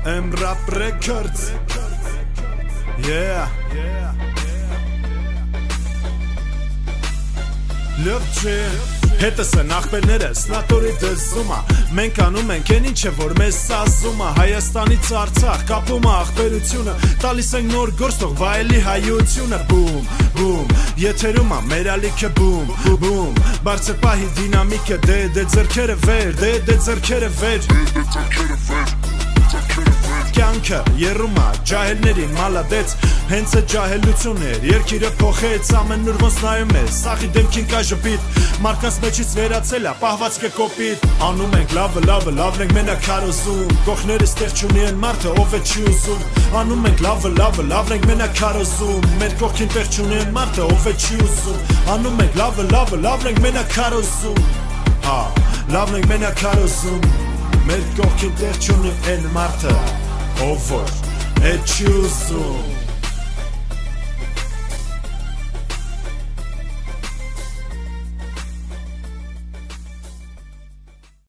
M-Rap Records. Yeah. Լավ չէ Հետս են աղբերներս նատորի դզումը Մենք անում ենք են ինչ է որ մեզ սազումը Հայաստանից Արցախ կապում է աղբերությունը Տալիս ենք նոր գործ թող վայելի հայությունը Բում, բում, եթերում է մեր ալիքը բում, բում Բարձր պահի դինամիկը դե ձեռքերը վեր, դե ձեռքերը վեր Կյանքը երում է ջահելներին մալադեց Հենց է ջահելություն էր Երկիրը փոխեց ամեն նուր ոնց նայում է Սաղի դեմքին կա ժպիտ Մարդկանց մեջից վերացել է պահվածքը կոպիտ Անում ենք լավը ենք մենակ քարոզում Կողքներս տեղ չունի են մարդը ով է չի ուզում Անում ենք լավը ենք մենակ քարոզում Մեր կողքին տեղ չունի են մարդը ով է չի ուզում Անում ենք լավը ենք մենակ քարոզում Հա լավն ենք մենակ քարոզում Մեր կողքին տեղ չունի են մարդը Ով որ է չի ուզում